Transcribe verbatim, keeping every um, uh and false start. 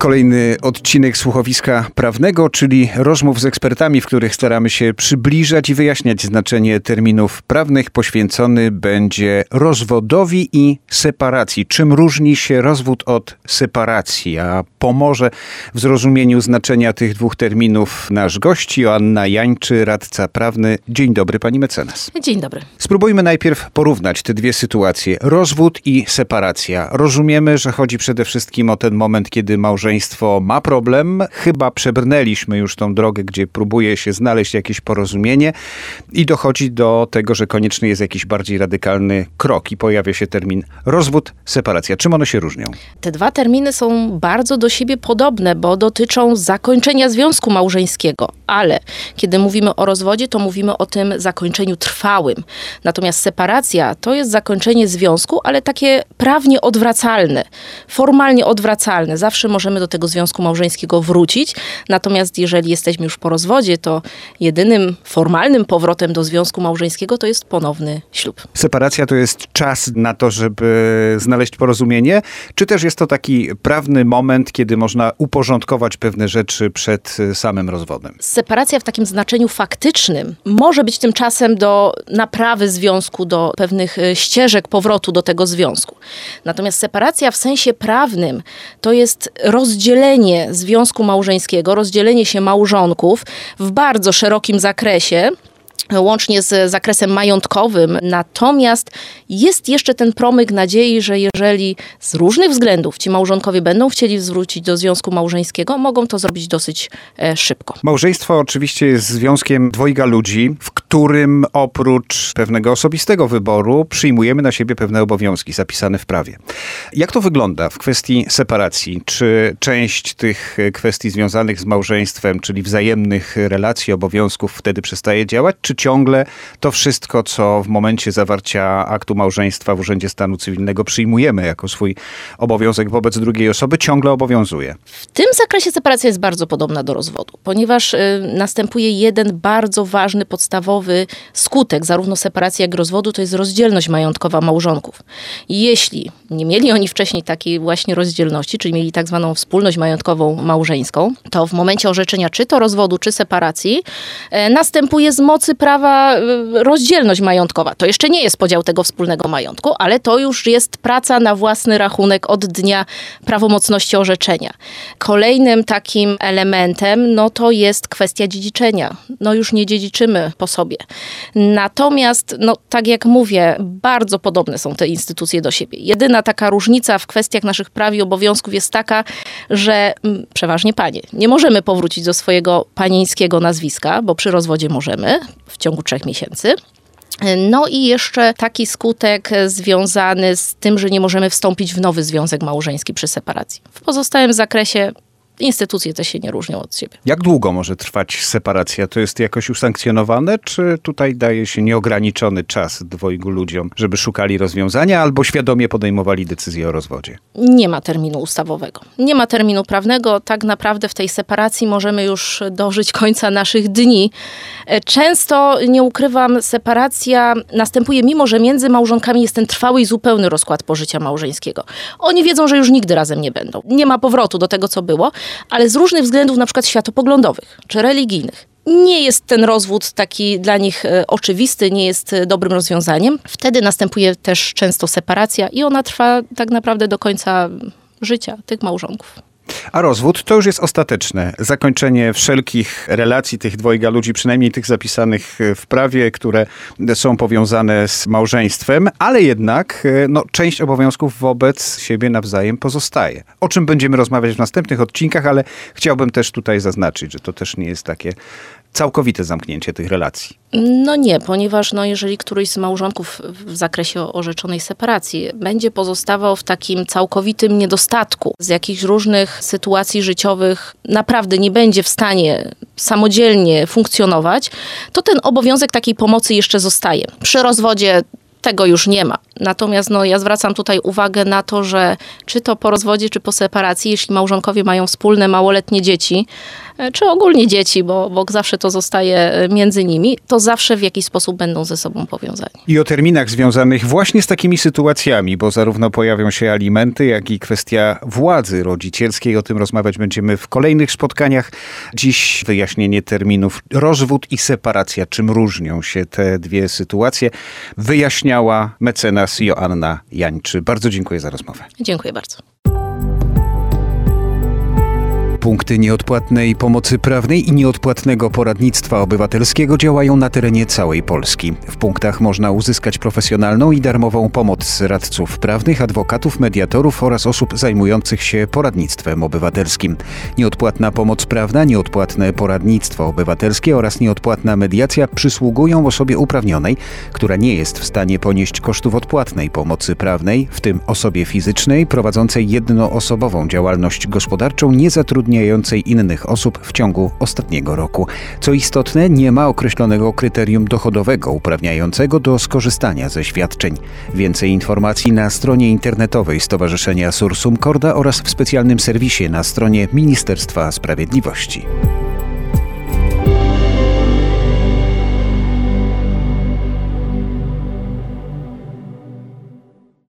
Kolejny odcinek Słuchowiska Prawnego, czyli rozmów z ekspertami, w których staramy się przybliżać i wyjaśniać znaczenie terminów prawnych. Poświęcony będzie rozwodowi i separacji. Czym różni się rozwód od separacji? A pomoże w zrozumieniu znaczenia tych dwóch terminów nasz gość, Joanna Jańczy, radca prawny. Dzień dobry, pani mecenas. Dzień dobry. Spróbujmy najpierw porównać te dwie sytuacje. Rozwód i separacja. Rozumiemy, że chodzi przede wszystkim o ten moment, kiedy małżeństwo ma problem. Chyba przebrnęliśmy już tą drogę, gdzie próbuje się znaleźć jakieś porozumienie i dochodzi do tego, że konieczny jest jakiś bardziej radykalny krok i pojawia się termin rozwód, separacja. Czym one się różnią? Te dwa terminy są bardzo do siebie podobne, bo dotyczą zakończenia związku małżeńskiego, ale kiedy mówimy o rozwodzie, to mówimy o tym zakończeniu trwałym. Natomiast separacja to jest zakończenie związku, ale takie prawnie odwracalne, formalnie odwracalne. Zawsze możemy do tego związku małżeńskiego wrócić. Natomiast jeżeli jesteśmy już po rozwodzie, to jedynym formalnym powrotem do związku małżeńskiego to jest ponowny ślub. Separacja to jest czas na to, żeby znaleźć porozumienie? Czy też jest to taki prawny moment, kiedy można uporządkować pewne rzeczy przed samym rozwodem? Separacja w takim znaczeniu faktycznym może być tym czasem do naprawy związku, do pewnych ścieżek powrotu do tego związku. Natomiast separacja w sensie prawnym to jest rozdzielenie związku małżeńskiego, rozdzielenie się małżonków w bardzo szerokim zakresie, łącznie z zakresem majątkowym. Natomiast jest jeszcze ten promyk nadziei, że jeżeli z różnych względów ci małżonkowie będą chcieli zwrócić do związku małżeńskiego, mogą to zrobić dosyć e, szybko. Małżeństwo oczywiście jest związkiem dwojga ludzi, w którym oprócz pewnego osobistego wyboru przyjmujemy na siebie pewne obowiązki zapisane w prawie. Jak to wygląda w kwestii separacji? Czy część tych kwestii związanych z małżeństwem, czyli wzajemnych relacji, obowiązków wtedy przestaje działać, czy ciągle to wszystko, co w momencie zawarcia aktu małżeństwa w Urzędzie Stanu Cywilnego przyjmujemy jako swój obowiązek wobec drugiej osoby, ciągle obowiązuje? W tym zakresie separacja jest bardzo podobna do rozwodu, ponieważ y, następuje jeden bardzo ważny, podstawowy skutek zarówno separacji, jak i rozwodu, to jest rozdzielność majątkowa małżonków. I jeśli nie mieli oni wcześniej takiej właśnie rozdzielności, czyli mieli tak zwaną wspólność majątkową małżeńską, to w momencie orzeczenia czy to rozwodu, czy separacji y, następuje z mocy prawa rozdzielność majątkowa. To jeszcze nie jest podział tego wspólnego majątku, ale to już jest praca na własny rachunek od dnia prawomocności orzeczenia. Kolejnym takim elementem, no to jest kwestia dziedziczenia. No już nie dziedziczymy po sobie. Natomiast, no tak jak mówię, bardzo podobne są te instytucje do siebie. Jedyna taka różnica w kwestiach naszych praw i obowiązków jest taka, że m, przeważnie panie, nie możemy powrócić do swojego panieńskiego nazwiska, bo przy rozwodzie możemy, w ciągu trzech miesięcy. No i jeszcze taki skutek związany z tym, że nie możemy wstąpić w nowy związek małżeński przy separacji. W pozostałym zakresie instytucje te się nie różnią od siebie. Jak długo może trwać separacja? To jest jakoś usankcjonowane, czy tutaj daje się nieograniczony czas dwojgu ludziom, żeby szukali rozwiązania albo świadomie podejmowali decyzję o rozwodzie? Nie ma terminu ustawowego. Nie ma terminu prawnego. Tak naprawdę w tej separacji możemy już dożyć końca naszych dni. Często, nie ukrywam, separacja następuje, mimo że między małżonkami jest ten trwały i zupełny rozkład pożycia małżeńskiego. Oni wiedzą, że już nigdy razem nie będą. Nie ma powrotu do tego, co było, ale z różnych względów, na przykład światopoglądowych czy religijnych, nie jest ten rozwód taki dla nich e, oczywisty, nie jest e, dobrym rozwiązaniem. Wtedy następuje też często separacja i ona trwa tak naprawdę do końca życia tych małżonków. A rozwód to już jest ostateczne. Zakończenie wszelkich relacji tych dwojga ludzi, przynajmniej tych zapisanych w prawie, które są powiązane z małżeństwem, ale jednak no, część obowiązków wobec siebie nawzajem pozostaje. O czym będziemy rozmawiać w następnych odcinkach, ale chciałbym też tutaj zaznaczyć, że to też nie jest takie całkowite zamknięcie tych relacji. No nie, ponieważ no, jeżeli któryś z małżonków w zakresie orzeczonej separacji będzie pozostawał w takim całkowitym niedostatku, z jakichś różnych sytuacji życiowych naprawdę nie będzie w stanie samodzielnie funkcjonować, to ten obowiązek takiej pomocy jeszcze zostaje. Przy rozwodzie tego już nie ma. Natomiast no, ja zwracam tutaj uwagę na to, że czy to po rozwodzie, czy po separacji, jeśli małżonkowie mają wspólne małoletnie dzieci, czy ogólnie dzieci, bo, bo zawsze to zostaje między nimi, to zawsze w jakiś sposób będą ze sobą powiązani. I o terminach związanych właśnie z takimi sytuacjami, bo zarówno pojawią się alimenty, jak i kwestia władzy rodzicielskiej. O tym rozmawiać będziemy w kolejnych spotkaniach. Dziś wyjaśnienie terminów rozwód i separacja. Czym różnią się te dwie sytuacje? Wyjaśniała mecenas Joanna Jańczy. Bardzo dziękuję za rozmowę. Dziękuję bardzo. Punkty nieodpłatnej pomocy prawnej i nieodpłatnego poradnictwa obywatelskiego działają na terenie całej Polski. W punktach można uzyskać profesjonalną i darmową pomoc radców prawnych, adwokatów, mediatorów oraz osób zajmujących się poradnictwem obywatelskim. Nieodpłatna pomoc prawna, nieodpłatne poradnictwo obywatelskie oraz nieodpłatna mediacja przysługują osobie uprawnionej, która nie jest w stanie ponieść kosztów odpłatnej pomocy prawnej, w tym osobie fizycznej prowadzącej jednoosobową działalność gospodarczą niezatrudnionej innych osób w ciągu ostatniego roku. Co istotne, nie ma określonego kryterium dochodowego uprawniającego do skorzystania ze świadczeń. Więcej informacji na stronie internetowej Stowarzyszenia Sursum Corda oraz w specjalnym serwisie na stronie Ministerstwa Sprawiedliwości.